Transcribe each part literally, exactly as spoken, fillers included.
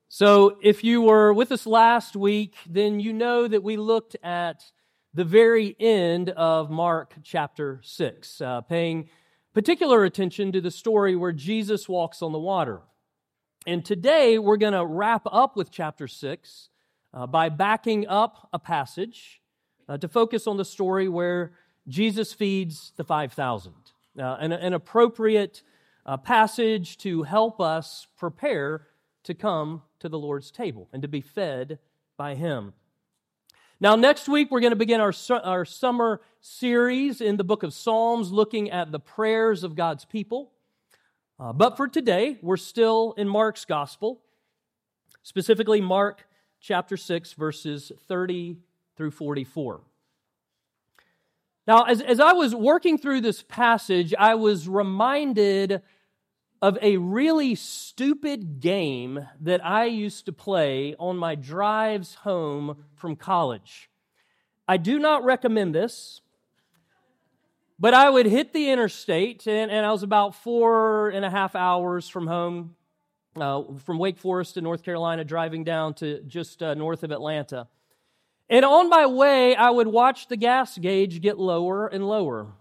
So if you were with us last week, then you know that we looked at the very end of Mark chapter six, uh, paying particular attention to the story where Jesus walks on the water. And today we're going to wrap up with chapter six uh, by backing up a passage uh, to focus on the story where Jesus feeds the five thousand. Uh, an, an appropriate uh, passage to help us prepare to come to the Lord's table and to be fed by Him. Now, next week, we're going to begin our, our summer series in the book of Psalms, looking at the prayers of God's people. Uh, but for today, we're still in Mark's gospel, specifically Mark chapter six, verses thirty through forty-four. Now, as, as I was working through this passage, I was reminded of a really stupid game that I used to play on my drives home from college. I do not recommend this, but I would hit the interstate, and, and I was about four and a half hours from home, uh, from Wake Forest to North Carolina, driving down to just uh, north of Atlanta. And on my way, I would watch the gas gauge get lower and lower.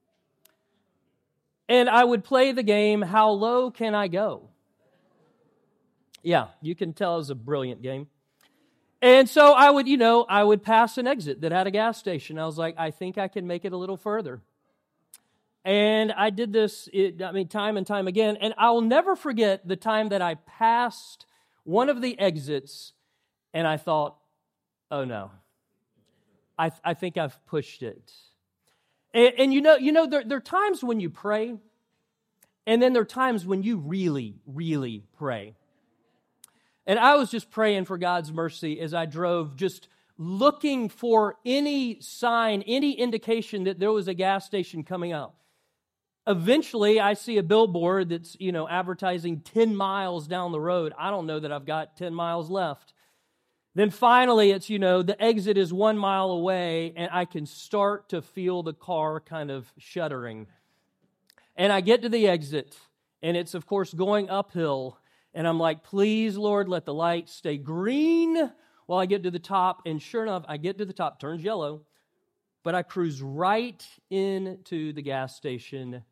And I would play the game, how low can I go? Yeah, you can tell it's a brilliant game. And so I would, you know, I would pass an exit that had a gas station. I was like, I think I can make it a little further. And I did this, it, I mean, time and time again. And I'll never forget the time that I passed one of the exits and I thought, oh no, I, th- I think I've pushed it. And, and you know, you know, there, there are times when you pray, and then there are times when you really, really pray. And I was just praying for God's mercy as I drove, just looking for any sign, any indication that there was a gas station coming up. Eventually, I see a billboard that's, you know, advertising ten miles down the road. I don't know that I've got ten miles left. Then finally, it's, you know, the exit is one mile away, and I can start to feel the car kind of shuddering. And I get to the exit, and it's, of course, going uphill. And I'm like, please, Lord, let the light stay green while I get to the top. And sure enough, I get to the top, turns yellow, but I cruise right into the gas station.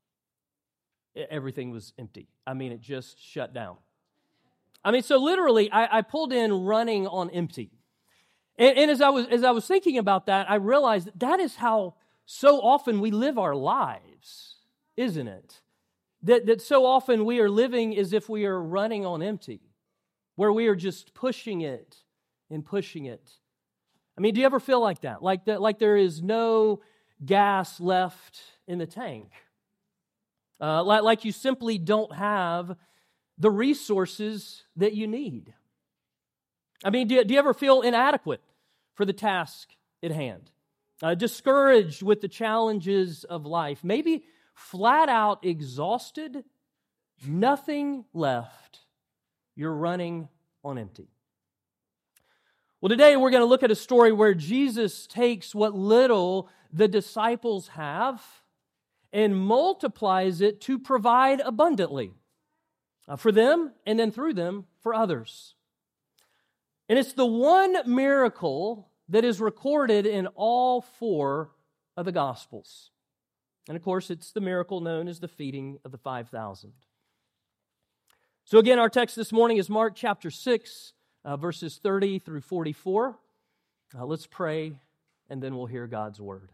Everything was empty. I mean, it just shut down. I mean, so literally, I, I pulled in running on empty. And, and as I was as I was thinking about that, I realized that, that is how so often we live our lives, isn't it? That, that so often we are living as if we are running on empty, where we are just pushing it and pushing it. I mean, do you ever feel like that? Like that, like there is no gas left in the tank? Uh, like, like you simply don't have the resources that you need. I mean, do you, do you ever feel inadequate for the task at hand? Uh, discouraged with the challenges of life? Maybe flat out exhausted, nothing left. You're running on empty. Well, today we're going to look at a story where Jesus takes what little the disciples have and multiplies it to provide abundantly. Uh, for them, and then through them, for others. And it's the one miracle that is recorded in all four of the Gospels. And of course, it's the miracle known as the feeding of the five thousand. So again, our text this morning is Mark chapter six, uh, verses thirty through forty-four. Uh, let's pray, and then we'll hear God's word.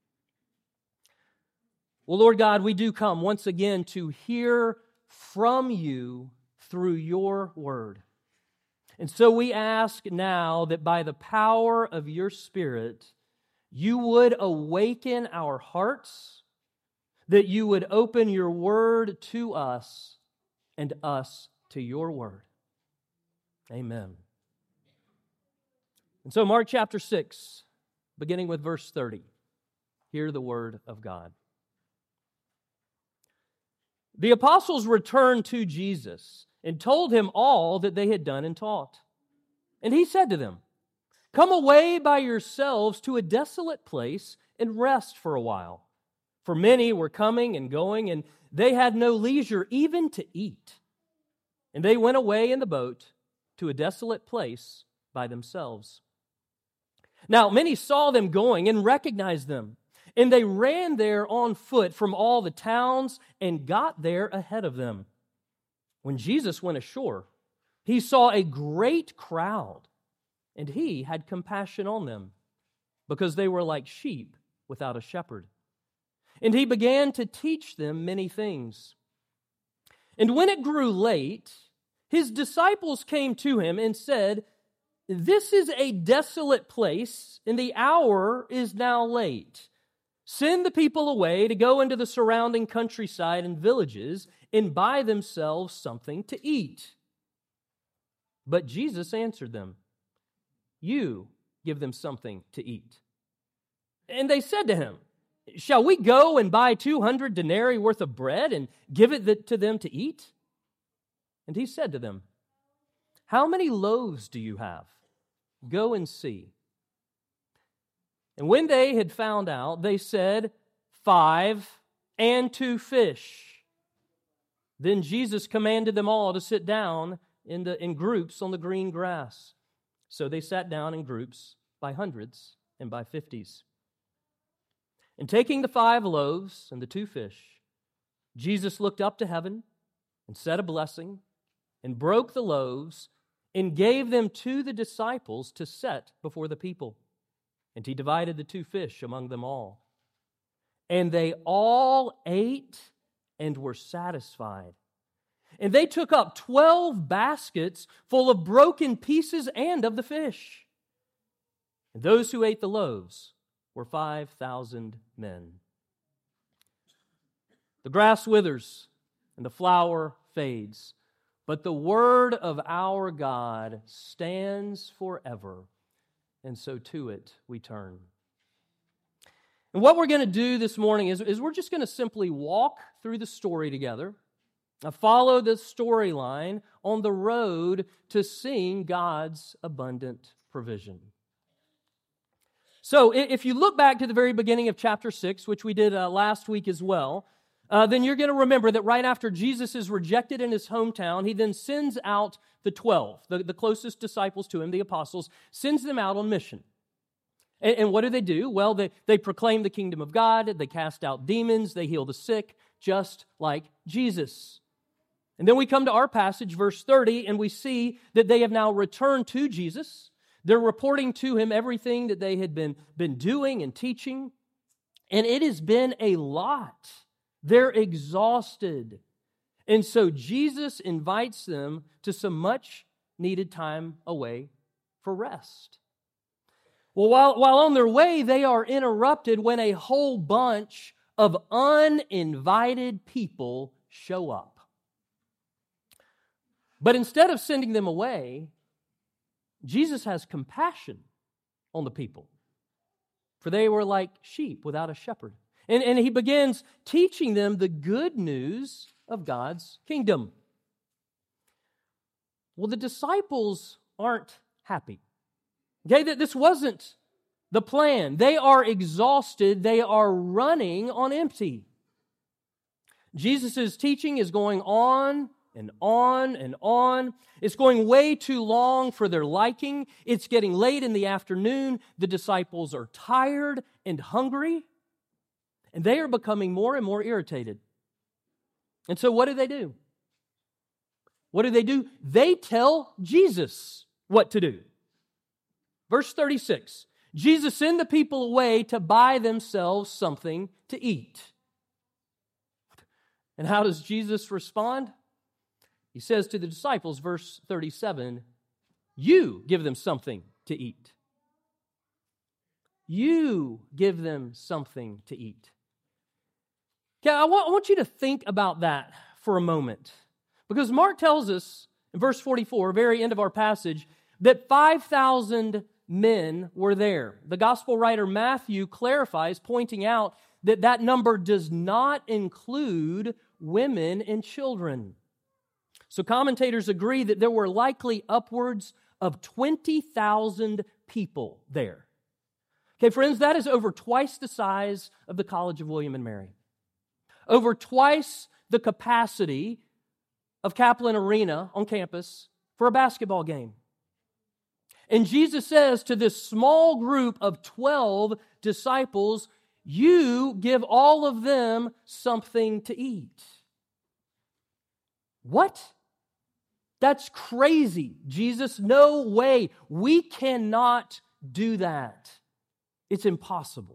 Well, Lord God, we do come once again to hear from you through your word. And so we ask now that by the power of your Spirit, you would awaken our hearts, that you would open your word to us and us to your word. Amen. And so Mark chapter six, beginning with verse thirty, hear the word of God. The apostles returned to Jesus and told him all that they had done and taught. And he said to them, "Come away by yourselves to a desolate place and rest for a while. For many were coming and going, and they had no leisure even to eat. And they went away in the boat to a desolate place by themselves. Now, many saw them going and recognized them, and they ran there on foot from all the towns and got there ahead of them. When Jesus went ashore, he saw a great crowd, and he had compassion on them, because they were like sheep without a shepherd. And he began to teach them many things. And when it grew late, his disciples came to him and said, "This is a desolate place, and the hour is now late. Send the people away to go into the surrounding countryside and villages and buy themselves something to eat." But Jesus answered them, "You give them something to eat." And they said to him, "Shall we go and buy two hundred denarii worth of bread and give it to them to eat?" And he said to them, "How many loaves do you have? Go and see." And when they had found out, they said, "Five and two fish." Then Jesus commanded them all to sit down in, the, in groups on the green grass. So they sat down in groups by hundreds and by fifties. And taking the five loaves and the two fish, Jesus looked up to heaven and said a blessing and broke the loaves and gave them to the disciples to set before the people. And he divided the two fish among them all. And they all ate and were satisfied. And they took up twelve baskets full of broken pieces and of the fish. And those who ate the loaves were five thousand men. The grass withers and the flower fades, but the word of our God stands forever, and so to it we turn. And what we're going to do this morning is, is we're just going to simply walk through the story together, uh, follow the storyline on the road to seeing God's abundant provision. So if you look back to the very beginning of chapter six, which we did uh, last week as well, uh, then you're going to remember that right after Jesus is rejected in his hometown, he then sends out the twelve, the, the closest disciples to him, the apostles, sends them out on mission. And, and what do they do? Well, they, they proclaim the kingdom of God, they cast out demons, they heal the sick, just like Jesus. And then we come to our passage, verse thirty, and we see that they have now returned to Jesus. They're reporting to him everything that they had been, been doing and teaching. And it has been a lot. They're exhausted. And so Jesus invites them to some much needed time away for rest. Well, while, while on their way, they are interrupted when a whole bunch of uninvited people show up. But instead of sending them away, Jesus has compassion on the people, for they were like sheep without a shepherd. And, and he begins teaching them the good news of God's kingdom. Well, the disciples aren't happy. Okay, that this wasn't the plan. They are exhausted. They are running on empty. Jesus' teaching is going on and on and on. It's going way too long for their liking. It's getting late in the afternoon. The disciples are tired and hungry, and they are becoming more and more irritated. And so what do they do? What do they do? They tell Jesus what to do. Verse thirty-six, Jesus sent the people away to buy themselves something to eat. And how does Jesus respond? He says to the disciples, verse thirty-seven, "You give them something to eat." You give them something to eat. Okay, I want, I want you to think about that for a moment. Because Mark tells us in verse forty-four, very end of our passage, that five thousand men were there. The gospel writer Matthew clarifies, pointing out that that number does not include women and children. So commentators agree that there were likely upwards of twenty thousand people there. Okay, friends, that is over twice the size of the College of William and Mary. Over twice the capacity of Kaplan Arena on campus for a basketball game. And Jesus says to this small group of twelve disciples, you give all of them something to eat. What? That's crazy, Jesus. No way. We cannot do that. It's impossible.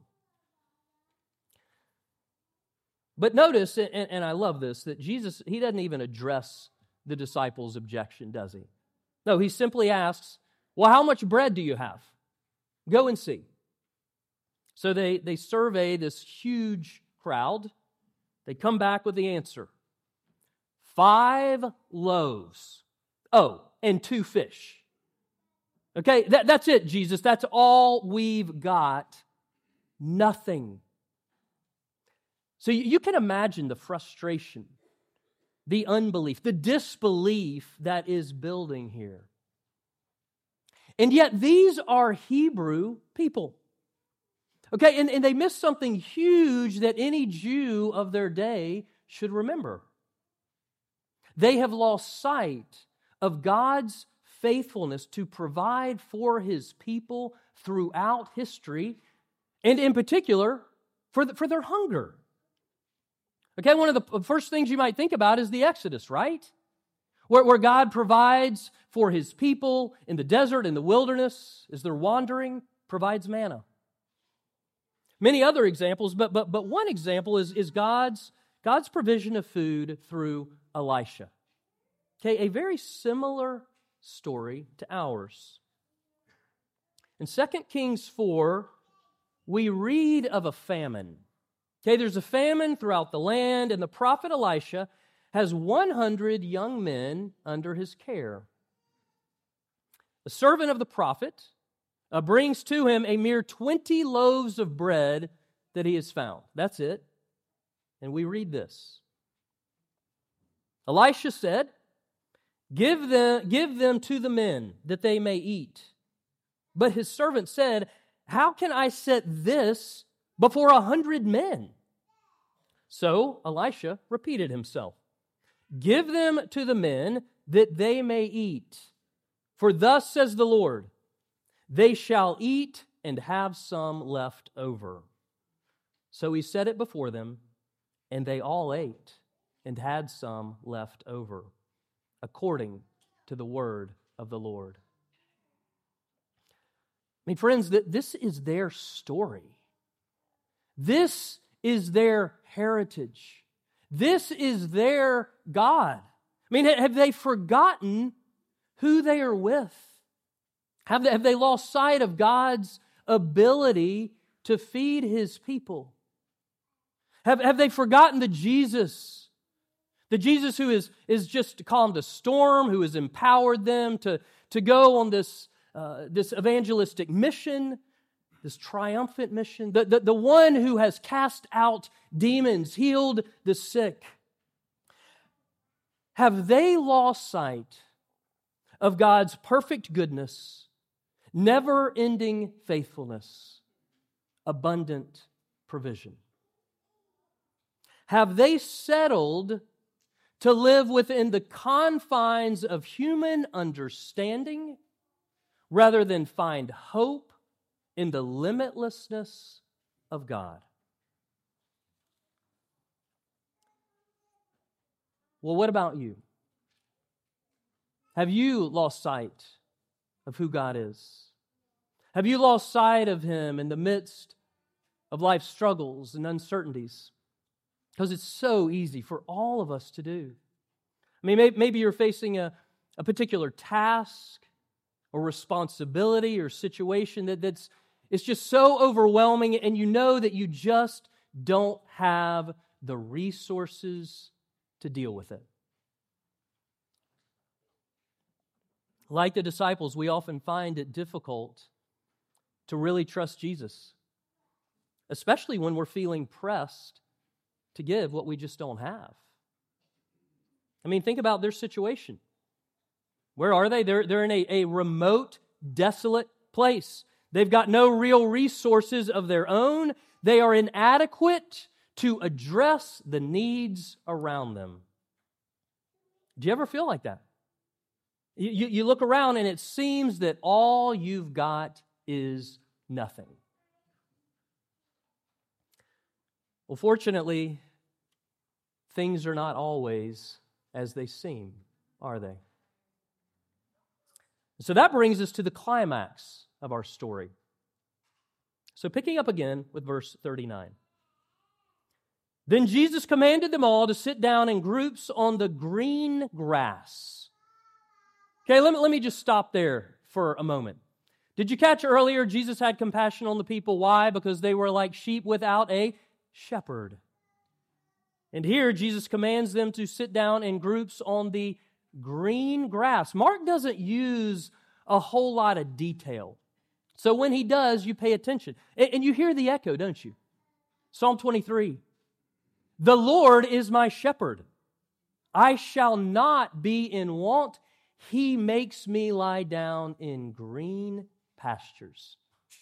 But notice, and, and I love this, that Jesus, He doesn't even address the disciples' objection, does He? No, He simply asks, well, how much bread do you have? Go and see. So they, they survey this huge crowd. They come back with the answer. Five loaves. Oh, and two fish. Okay, that, that's it, Jesus. That's all we've got. Nothing. So you, you can imagine the frustration, the unbelief, the disbelief that is building here. And yet these are Hebrew people. Okay, and, and they miss something huge that any Jew of their day should remember. They have lost sight of God's faithfulness to provide for His people throughout history, and in particular, for, the, for their hunger. Okay, one of the first things you might think about is the Exodus, right? Where, where God provides for His people in the desert, in the wilderness, as they're wandering, provides manna. Many other examples, but but but one example is, is God's, God's provision of food through Elisha. Okay, a very similar story to ours. In Second Kings four, we read of a famine. Okay, there's a famine throughout the land, and the prophet Elisha has one hundred young men under his care. The servant of the prophet uh, brings to him a mere twenty loaves of bread that he has found. That's it. And we read this. Elisha said, Give them, give them to the men that they may eat. But his servant said, How can I set this before a hundred men? So Elisha repeated himself, Give them to the men that they may eat. For thus says the Lord, They shall eat and have some left over. So he set it before them, and they all ate and had some left over, according to the word of the Lord. I mean, friends, this is their story. This is their heritage. This is their God. I mean, have they forgotten who they are with? Have they, have they lost sight of God's ability to feed His people? Have, have they forgotten the Jesus, the Jesus who is, is just calmed a storm, who has empowered them to, to go on this, uh, this evangelistic mission, this triumphant mission, the, the, the one who has cast out demons, healed the sick? Have they lost sight of God's perfect goodness, never-ending faithfulness, abundant provision? Have they settled to live within the confines of human understanding rather than find hope in the limitlessness of God? Well, what about you? Have you lost sight of who God is? Have you lost sight of Him in the midst of life's struggles and uncertainties? Because it's so easy for all of us to do. I mean, maybe you're facing a, a particular task or responsibility or situation that, that's it's just so overwhelming, and you know that you just don't have the resources to deal with it. Like the disciples, we often find it difficult to really trust Jesus, especially when we're feeling pressed to give what we just don't have. I mean, think about their situation. Where are they? They're, they're in a, a remote, desolate place. They've got no real resources of their own. They are inadequate to address the needs around them. Do you ever feel like that? You, you look around and it seems that all you've got is nothing. Well, fortunately, things are not always as they seem, are they? So that brings us to the climax of our story. So picking up again with verse thirty-nine. Then Jesus commanded them all to sit down in groups on the green grass. Okay, let me, let me just stop there for a moment. Did you catch earlier Jesus had compassion on the people? Why? Because they were like sheep without a shepherd. And here Jesus commands them to sit down in groups on the green grass. Mark doesn't use a whole lot of detail. So when he does, you pay attention. And, and you hear the echo, don't you? Psalm twenty-three. The Lord is my shepherd. I shall not be in want. He makes me lie down in green pastures.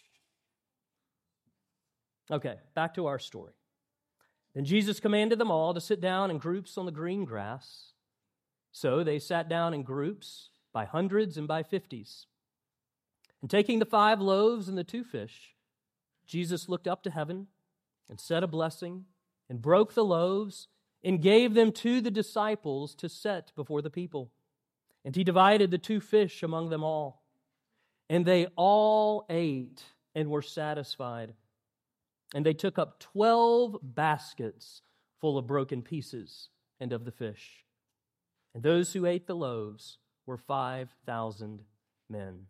Okay, back to our story. Then Jesus commanded them all to sit down in groups on the green grass. So they sat down in groups by hundreds and by fifties. And taking the five loaves and the two fish, Jesus looked up to heaven and said a blessing and broke the loaves and gave them to the disciples to set before the people. And he divided the two fish among them all. And they all ate and were satisfied. And they took up twelve baskets full of broken pieces and of the fish. And those who ate the loaves were five thousand men.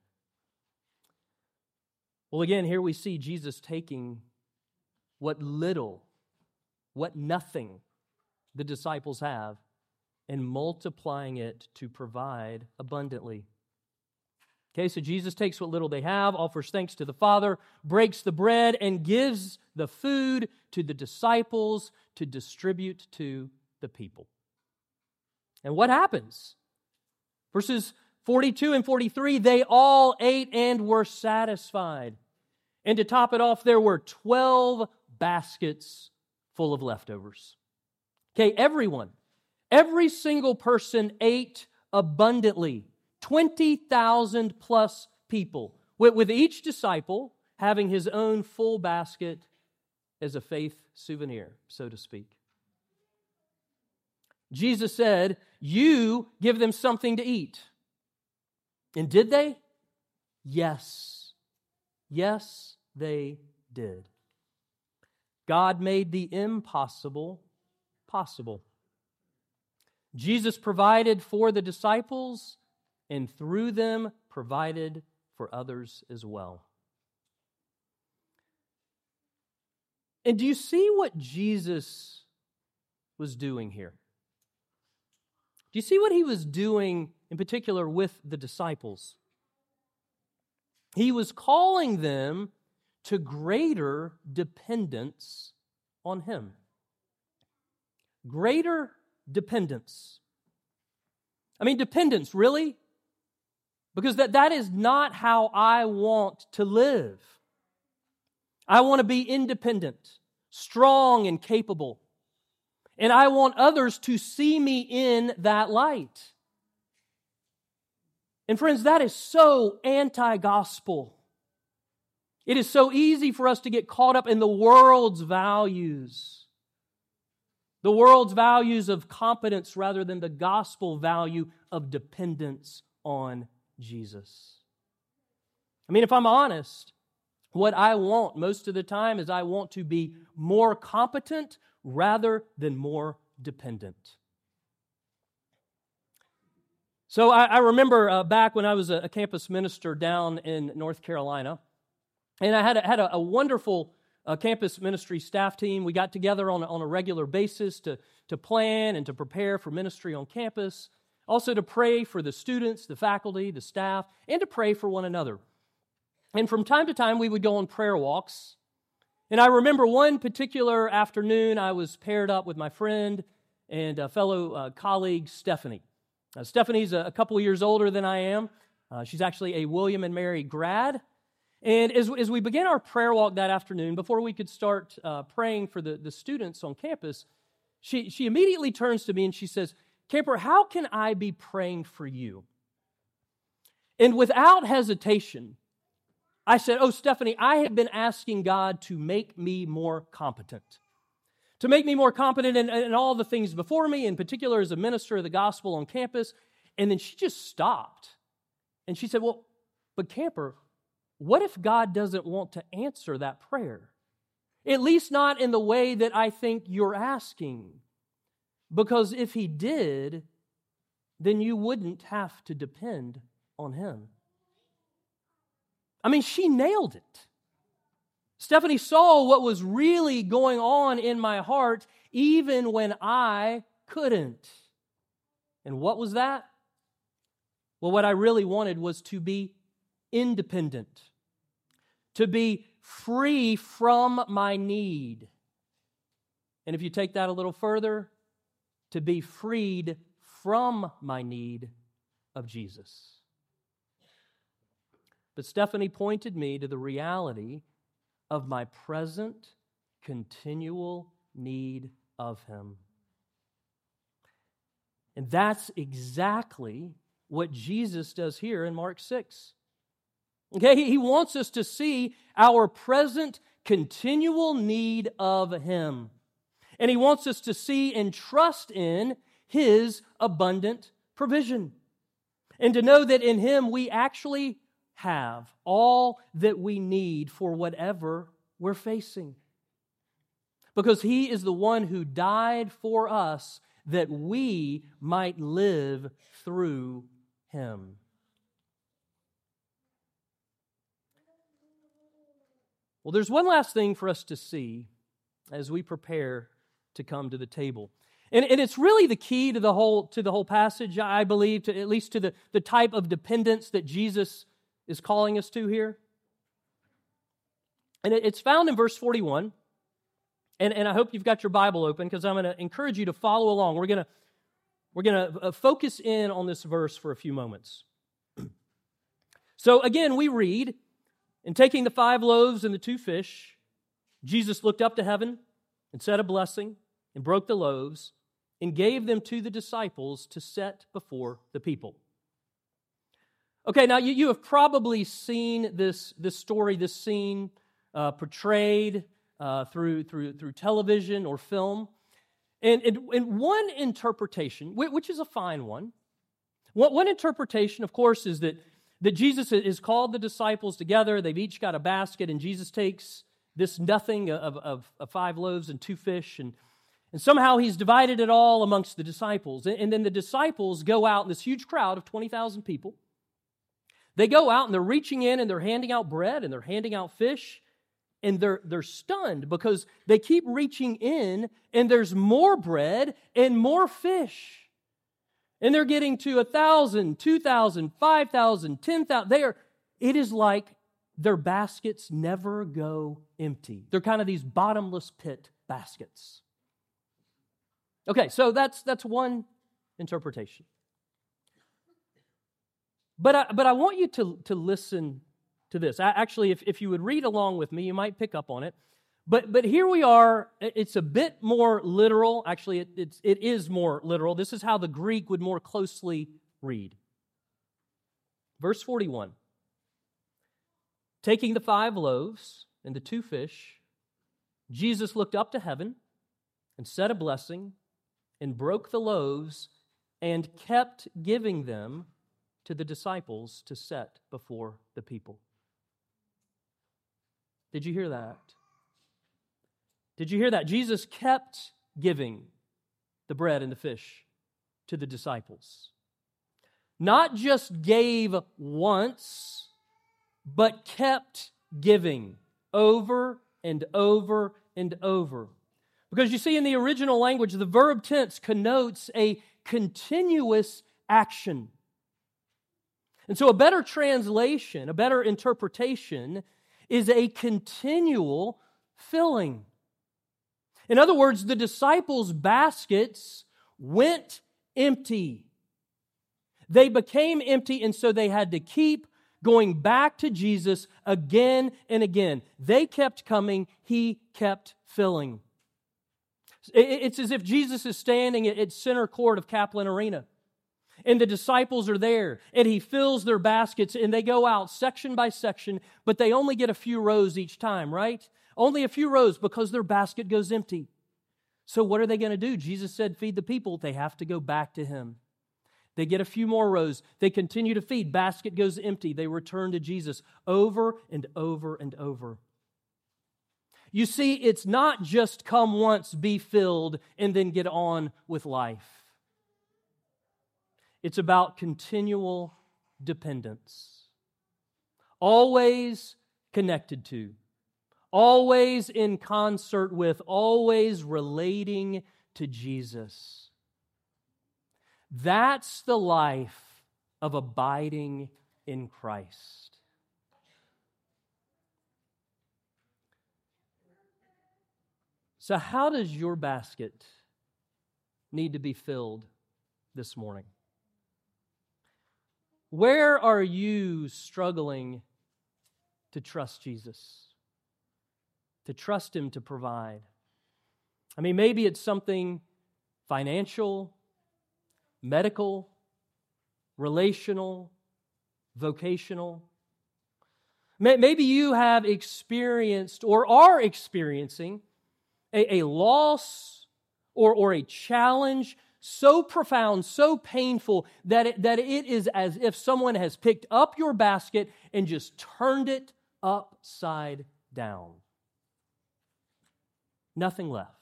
Well, again, here we see Jesus taking what little, what nothing the disciples have, and multiplying it to provide abundantly. Okay, so Jesus takes what little they have, offers thanks to the Father, breaks the bread, and gives the food to the disciples to distribute to the people. And what happens? Verses forty-two and forty-three, they all ate and were satisfied. And to top it off, there were twelve baskets full of leftovers. Okay, everyone, every single person ate abundantly. twenty thousand plus people, with, with each disciple having his own full basket as a faith souvenir, so to speak. Jesus said, "You give them something to eat." And did they? Yes. Yes, they did. God made the impossible possible. Jesus provided for the disciples and through them provided for others as well. And do you see what Jesus was doing here? Do you see what he was doing in particular with the disciples? He was calling them to greater dependence on him. Greater dependence. I mean, dependence, really? Because that, that is not how I want to live. I want to be independent, strong, and capable. And I want others to see me in that light. And friends, that is so anti-gospel. It is so easy for us to get caught up in the world's values. The world's values of competence rather than the gospel value of dependence on Jesus. I mean, if I'm honest, what I want most of the time is I want to be more competent rather than more dependent. So I, I remember uh, back when I was a, a campus minister down in North Carolina, and I had a, had a, a wonderful uh, campus ministry staff team. We got together on a, on a regular basis to, to plan and to prepare for ministry on campus, also to pray for the students, the faculty, the staff, and to pray for one another. And from time to time, we would go on prayer walks. And I remember one particular afternoon, I was paired up with my friend and a fellow uh, colleague, Stephanie. Uh, Stephanie's a, a couple of years older than I am. Uh, she's actually a William and Mary grad. And as, as we began our prayer walk that afternoon, before we could start uh, praying for the, the students on campus, she, she immediately turns to me and she says, "Camper, how can I be praying for you?" And without hesitation, I said, oh, Stephanie, I have been asking God to make me more competent. To make me more competent in, in all the things before me, in particular as a minister of the gospel on campus. And then she just stopped. And she said, well, but Camper, what if God doesn't want to answer that prayer? At least not in the way that I think you're asking. Because if He did, then you wouldn't have to depend on Him. I mean, she nailed it. Stephanie saw what was really going on in my heart, even when I couldn't. And what was that? Well, what I really wanted was to be independent, to be free from my need. And if you take that a little further, to be freed from my need of Jesus. But Stephanie pointed me to the reality of my present, continual need of Him. And that's exactly what Jesus does here in Mark six. Okay, He wants us to see our present, continual need of Him. And He wants us to see and trust in His abundant provision. And to know that in Him we actually have all that we need for whatever we're facing. Because He is the one who died for us that we might live through Him. Well, there's one last thing for us to see as we prepare to come to the table. And, and it's really the key to the whole to the whole passage, I believe, to at least to the, the type of dependence that Jesus is calling us to here. And it, it's found in verse forty-one. And, and I hope you've got your Bible open, because I'm going to encourage you to follow along. We're going to we're going to focus in on this verse for a few moments. So again, we read, "And taking the five loaves and the two fish, Jesus looked up to heaven and said a blessing and broke the loaves and gave them to the disciples to set before the people." Okay, now you, you have probably seen this, this story, this scene uh, portrayed uh, through, through, through television or film. And, and, and one interpretation, which is a fine one, one, one interpretation, of course, is that, that Jesus has called the disciples together. They've each got a basket, and Jesus takes this nothing of, of, of five loaves and two fish, and, and somehow He's divided it all amongst the disciples. And, and then the disciples go out in this huge crowd of twenty thousand people. They go out and they're reaching in and they're handing out bread and they're handing out fish, and they're, they're stunned because they keep reaching in and there's more bread and more fish. And they're getting to a thousand, two thousand, five thousand, ten thousand. They are, it is like their baskets never go empty. They're kind of these bottomless pit baskets. Okay, so that's that's one interpretation. But I, but I want you to, to listen to this. I, actually, if, if you would read along with me, you might pick up on it. But but here we are. It's a bit more literal. Actually, it, it's, it is more literal. This is how the Greek would more closely read. Verse forty-one. Taking the five loaves and the two fish, Jesus looked up to heaven and said a blessing and broke the loaves and kept giving them to the disciples to set before the people. Did you hear that? Did you hear that? Jesus kept giving the bread and the fish to the disciples. Not just gave once, but kept giving over and over and over. Because you see, in the original language, the verb tense connotes a continuous action. And so a better translation, a better interpretation is a continual filling. In other words, the disciples' baskets went empty. They became empty, and so they had to keep going back to Jesus again and again. They kept coming, He kept filling. It's as if Jesus is standing at center court of Kaplan Arena. and the disciples are there, and He fills their baskets, and they go out section by section, but they only get a few rows each time, right? Only a few rows because their basket goes empty. So what are they going to do? Jesus said, feed the people. They have to go back to Him. They get a few more rows. They continue to feed. Basket goes empty. They return to Jesus over and over and over. You see, it's not just come once, be filled, and then get on with life. It's about continual dependence. Always connected to. Always in concert with. Always relating to Jesus. That's the life of abiding in Christ. So how does your basket need to be filled this morning? Where are you struggling to trust Jesus? To trust Him to provide? I mean, maybe it's something financial, medical, relational, vocational. Maybe you have experienced or are experiencing a, a loss or, or a challenge so profound, so painful that it, that it is as if someone has picked up your basket and just turned it upside down. Nothing left.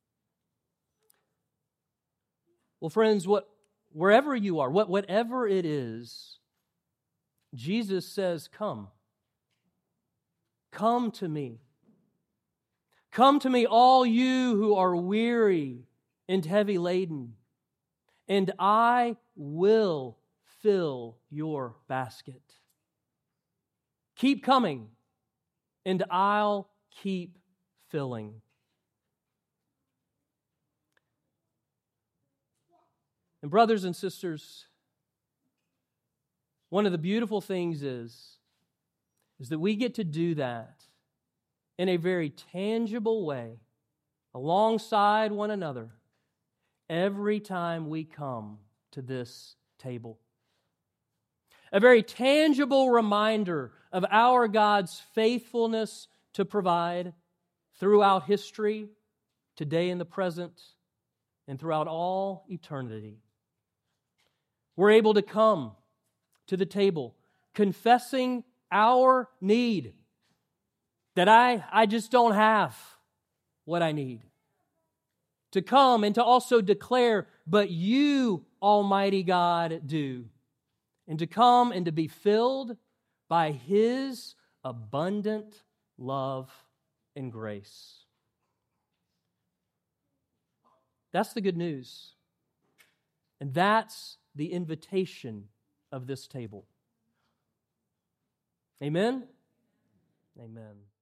Well, friends, what wherever you are, what, whatever it is, Jesus says, come. Come to me. Come to me, all you who are weary and heavy laden, and I will fill your basket. Keep coming, and I'll keep filling. And brothers and sisters, one of the beautiful things is, is that we get to do that in a very tangible way, alongside one another, every time we come to this table. A very tangible reminder of our God's faithfulness to provide throughout history, today in the present, and throughout all eternity. We're able to come to the table confessing our need, that I, I just don't have what I need. To come and to also declare, but you, Almighty God, do. And to come and to be filled by His abundant love and grace. That's the good news. And that's the invitation of this table. Amen? Amen.